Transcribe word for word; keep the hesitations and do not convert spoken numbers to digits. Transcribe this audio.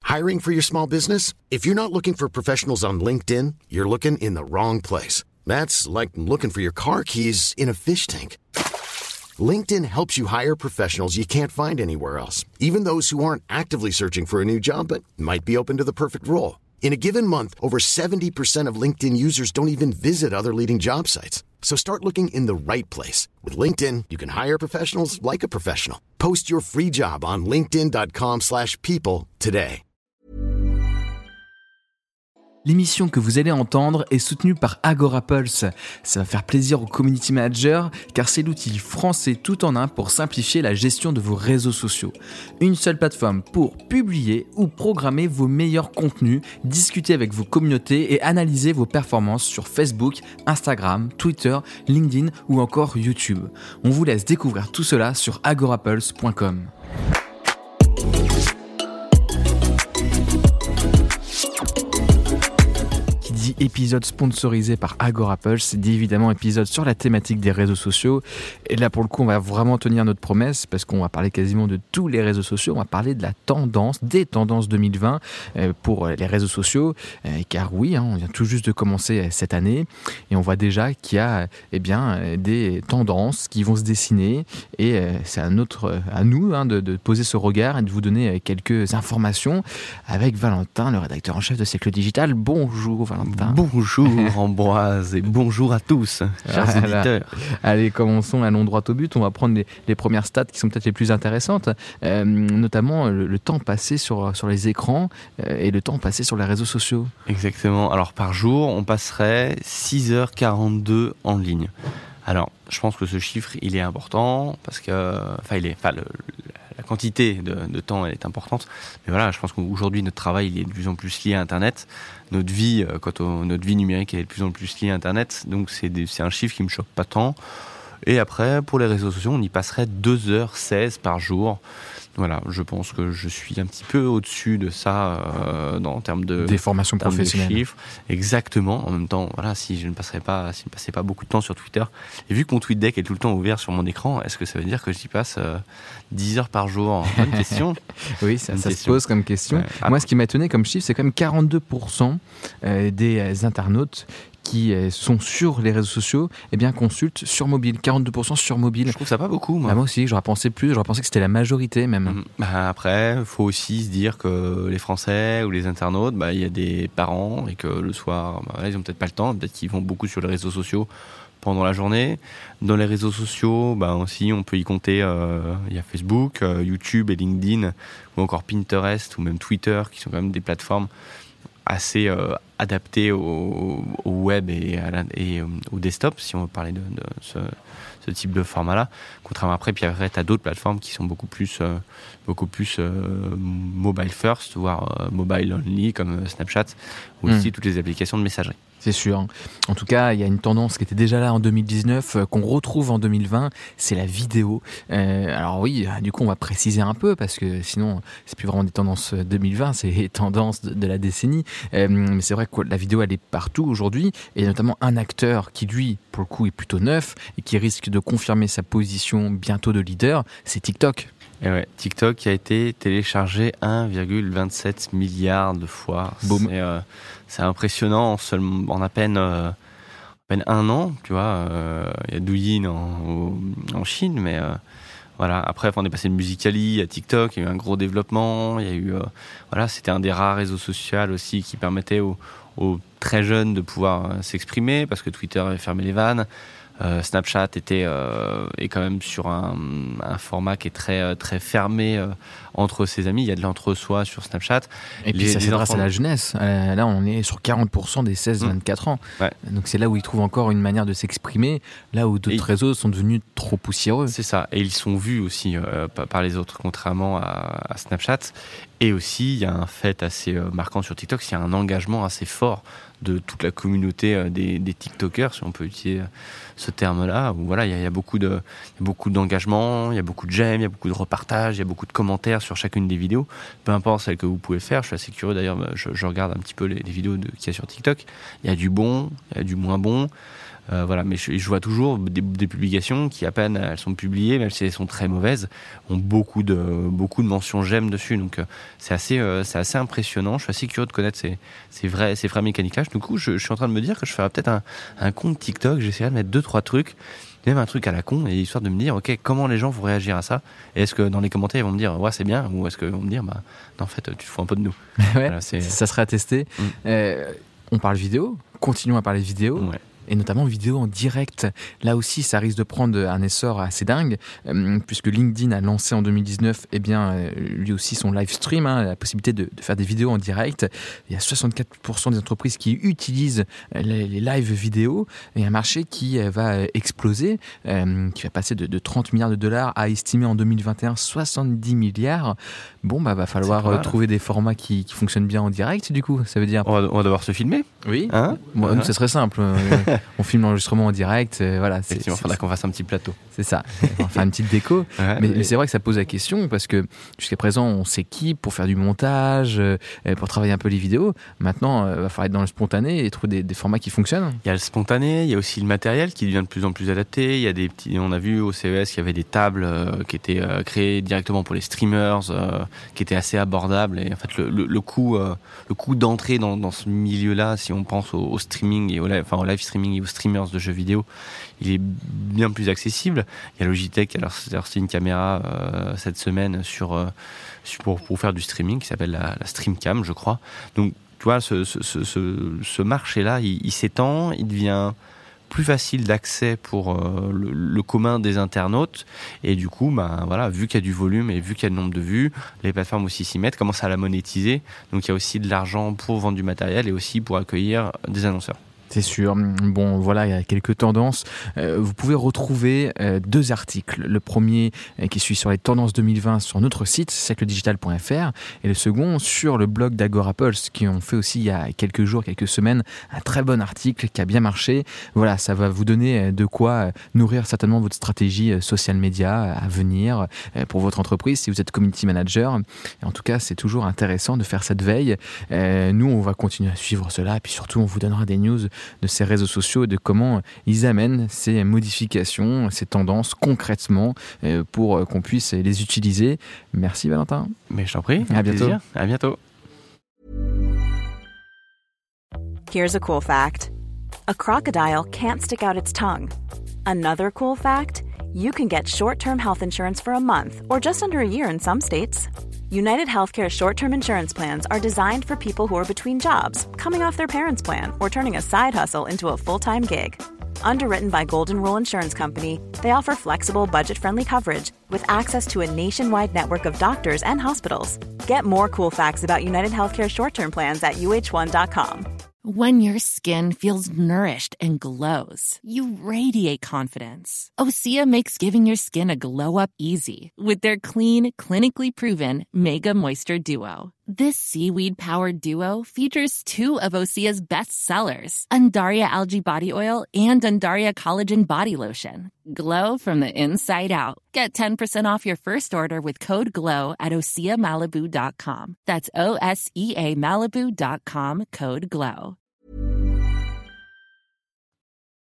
Hiring for your small business? If you're not looking for professionals on LinkedIn, you're looking in the wrong place. That's like looking for your car keys in a fish tank. LinkedIn helps you hire professionals you can't find anywhere else, even those who aren't actively searching for a new job but might be open to the perfect role. In a given month, over seventy percent of LinkedIn users don't even visit other leading job sites. So start looking in the right place. With LinkedIn, you can hire professionals like a professional. Post your free job on linkedin.com slash people today. L'émission que vous allez entendre est soutenue par AgoraPulse. Ça va faire plaisir aux community managers car c'est l'outil français tout en un pour simplifier la gestion de vos réseaux sociaux. Une seule plateforme pour publier ou programmer vos meilleurs contenus, discuter avec vos communautés et analyser vos performances sur Facebook, Instagram, Twitter, LinkedIn ou encore YouTube. On vous laisse découvrir tout cela sur agorapulse point com. Épisode sponsorisé par AgoraPulse, c'est dit évidemment épisode sur la thématique des réseaux sociaux. Et là, pour le coup, on va vraiment tenir notre promesse parce qu'on va parler quasiment de tous les réseaux sociaux. On va parler de la tendance, des tendances deux mille vingt euh, pour les réseaux sociaux. Euh, car oui, hein, on vient tout juste de commencer cette année et on voit déjà qu'il y a eh bien, des tendances qui vont se dessiner. Et euh, c'est à, notre, à nous hein, de, de poser ce regard et de vous donner quelques informations avec Valentin, le rédacteur en chef de Siècle Digital. Bonjour Valentin. Bonjour Ambroise et bonjour à tous, chers voilà. auditeurs. Allez, commençons, allons droit au but. On va prendre les, les premières stats qui sont peut-être les plus intéressantes, euh, notamment le, le temps passé sur, sur les écrans euh, et le temps passé sur les réseaux sociaux. Exactement. Alors par jour, on passerait six heures quarante-deux en ligne. Alors, je pense que ce chiffre, il est important parce que, enfin, il est, enfin, le, la quantité de, de temps elle est importante. Mais voilà, je pense qu'aujourd'hui notre travail il est de plus en plus lié à Internet. Notre vie, quand on, notre vie numérique elle est de plus en plus liée à Internet. Donc c'est, des, c'est un chiffre qui me choque pas tant. Et après, pour les réseaux sociaux, on y passerait deux heures seize par jour. Voilà, je pense que je suis un petit peu au-dessus de ça euh, dans, en termes de des formations professionnelles. De chiffres. Exactement. En même temps, voilà, si je ne passerais pas, si je ne passais pas beaucoup de temps sur Twitter, et vu que mon TweetDeck est tout le temps ouvert sur mon écran, est-ce que ça veut dire que j'y passe euh, dix heures par jour? Bonne question. Oui, ça, ça se pose comme question. Ouais. Ah, Moi, ce qui m'a étonné comme chiffre, c'est quand même quarante-deux pour cent des internautes qui sont sur les réseaux sociaux, eh bien, consultent sur mobile. quarante-deux pour cent sur mobile. Je trouve ça pas beaucoup, moi. Bah, moi aussi, j'aurais pensé plus. J'aurais pensé que c'était la majorité, même. Mmh. Bah, après, il faut aussi se dire que les Français ou les internautes, bah, il y a des parents et que le soir, bah, ils ont peut-être pas le temps. Peut-être qu'ils vont beaucoup sur les réseaux sociaux pendant la journée. Dans les réseaux sociaux, bah, aussi, on peut y compter, euh, il y a Facebook, euh, YouTube et LinkedIn, ou encore Pinterest, ou même Twitter, qui sont quand même des plateformes assez euh, adapté au, au web et, à la, et au desktop, si on veut parler de, de ce, ce type de format-là. Contrairement après, puis après, tu as d'autres plateformes qui sont beaucoup plus, euh, beaucoup plus euh, mobile first, voire euh, mobile only, comme Snapchat, ou mmh. aussi toutes les applications de messagerie. C'est sûr. En tout cas, il y a une tendance qui était déjà là en deux mille dix-neuf, euh, qu'on retrouve en deux mille vingt, c'est la vidéo. Euh, alors oui, du coup, on va préciser un peu, parce que sinon, c'est plus vraiment des tendances deux mille vingt, c'est les tendances de, de la décennie. Euh, mais c'est vrai que la vidéo, elle est partout aujourd'hui, et notamment un acteur qui, lui, pour le coup, est plutôt neuf, et qui risque de confirmer sa position bientôt de leader, c'est TikTok. Et ouais, TikTok qui a été téléchargé un virgule vingt-sept milliard de fois. Boum. C'est, euh, c'est impressionnant en, seulement, en à peine, euh, à peine un an, tu vois. Euh, il y a Douyin en, en Chine, mais euh, voilà. Après, on est passé de Musical.ly à TikTok, il y a eu un gros développement. Il y a eu, euh, voilà, c'était un des rares réseaux sociaux aussi qui permettait aux, aux très jeunes de pouvoir euh, s'exprimer parce que Twitter avait fermé les vannes. Euh, Snapchat était euh, est quand même sur un, un format qui est très très fermé euh, entre ses amis. Il y a de l'entre-soi sur Snapchat. Et puis les, ça s'adresse enfants... à la jeunesse. Euh, là, on est sur quarante pour cent des seize vingt-quatre mmh. ans. Ouais. Donc c'est là où ils trouvent encore une manière de s'exprimer, là où d'autres et réseaux sont devenus trop poussiéreux. C'est ça. Et ils sont vus aussi euh, par les autres, contrairement à, à Snapchat. Et aussi, il y a un fait assez euh, marquant sur TikTok, c'est qu'il y a un engagement assez fort de toute la communauté euh, des, des TikTokers, si on peut utiliser ce terme-là, où voilà, il y a, il y a beaucoup de, il y a beaucoup d'engagement, il y a beaucoup de j'aime, il y a beaucoup de repartages, il y a beaucoup de commentaires sur chacune des vidéos, peu importe celle que vous pouvez faire. Je suis assez curieux d'ailleurs, je, je regarde un petit peu les, les vidéos de, qu'il y a sur TikTok. Il y a du bon, il y a du moins bon. Euh, voilà, mais je, je vois toujours des, des publications qui, à peine elles sont publiées, même si elles sont très mauvaises, ont beaucoup de, beaucoup de mentions j'aime dessus. Donc euh, c'est, assez, euh, c'est assez impressionnant. Je suis assez curieux de connaître ces, ces, vrais, ces vraies mécaniques-là. Du coup, je, je suis en train de me dire que je ferais peut-être un, un compte TikTok. J'essaierai de mettre deux, trois trucs, même un truc à la con, et histoire de me dire, ok, comment les gens vont réagir à ça? Et est-ce que dans les commentaires, ils vont me dire, ouais, c'est bien, ou est-ce qu'ils vont me dire, bah, non, en fait, tu te fous un peu de nous. Ouais, voilà, c'est... Ça serait à tester. Mm. Euh, on parle vidéo, continuons à parler vidéo. Ouais. Et notamment vidéo en direct. Là aussi, ça risque de prendre un essor assez dingue, euh, puisque LinkedIn a lancé en deux mille dix-neuf, eh bien, euh, lui aussi son live stream, hein, la possibilité de, de faire des vidéos en direct. Il y a soixante-quatre pour cent des entreprises qui utilisent les, les live vidéo, et un marché qui euh, va exploser, euh, qui va passer de, de trente milliards de dollars à estimer en deux mille vingt et un soixante-dix milliards. Bon, bah, va falloir euh, trouver des formats qui, qui fonctionnent bien en direct, du coup, ça veut dire... On va, on va devoir se filmer. Oui, hein bon, uh-huh. Nous, ça serait simple. On filme l'enregistrement en direct, euh, voilà. C'est, il faudra qu'on fasse un petit plateau. C'est ça, on va faire une petite déco. Ouais, mais, mais... mais c'est vrai que ça pose la question, parce que jusqu'à présent, on s'équipe pour faire du montage, euh, pour travailler un peu les vidéos. Maintenant, il euh, va falloir être dans le spontané et trouver des, des formats qui fonctionnent. Il y a le spontané, il y a aussi le matériel qui devient de plus en plus adapté. Il y a des petits, on a vu au C E S qu'il y avait des tables euh, qui étaient euh, créées directement pour les streamers, euh, qui étaient assez abordables. Et en fait, le, le, le coût, euh, le coût d'entrée dans, dans ce milieu-là, si on pense au, au streaming et au live, enfin au live streaming et aux streamers de jeux vidéo, il est bien plus accessible. Il y a Logitech qui a sorti une caméra euh, cette semaine sur, euh, pour, pour faire du streaming qui s'appelle la, la Streamcam, je crois. Donc, tu vois, ce, ce, ce, ce marché-là, il, il s'étend, il devient plus facile d'accès pour euh, le, le commun des internautes, et du coup, bah, voilà, vu qu'il y a du volume et vu qu'il y a le nombre de vues, les plateformes aussi s'y mettent, commencent à la monétiser. Donc, il y a aussi de l'argent pour vendre du matériel et aussi pour accueillir des annonceurs. C'est sûr. Bon, voilà, il y a quelques tendances. Euh, vous pouvez retrouver euh, deux articles. Le premier euh, qui suit sur les tendances deux mille vingt sur notre site, siècle digital point f r, et le second sur le blog d'AgoraPulse, qui ont fait aussi il y a quelques jours, quelques semaines, un très bon article qui a bien marché. Voilà, ça va vous donner de quoi nourrir certainement votre stratégie social media à venir pour votre entreprise si vous êtes community manager. Et en tout cas, c'est toujours intéressant de faire cette veille. Euh, nous, on va continuer à suivre cela, et puis surtout, on vous donnera des news de ces réseaux sociaux et de comment ils amènent ces modifications, ces tendances concrètement euh, pour qu'on puisse les utiliser. Merci Valentin. Mais je t'en prie. À bientôt. Plaisir. À bientôt. Here's a cool fact. A crocodile can't stick out its tongue. Another cool fact, you can get short-term health insurance for a month or just under a year in some states. United Healthcare short-term insurance plans are designed for people who are between jobs, coming off their parents' plan, or turning a side hustle into a full-time gig. Underwritten by Golden Rule Insurance Company, they offer flexible, budget-friendly coverage with access to a nationwide network of doctors and hospitals. Get more cool facts about United Healthcare short-term plans at U H one dot com. When your skin feels nourished and glows, you radiate confidence. Osea makes giving your skin a glow-up easy with their clean, clinically proven Mega Moisture Duo. This seaweed-powered duo features two of Osea's best sellers, Undaria Algae Body Oil and Undaria Collagen Body Lotion. Glow from the inside out. Get ten percent off your first order with code GLOW at osea malibu dot com. That's O S E A Malibu dot com, code GLOW.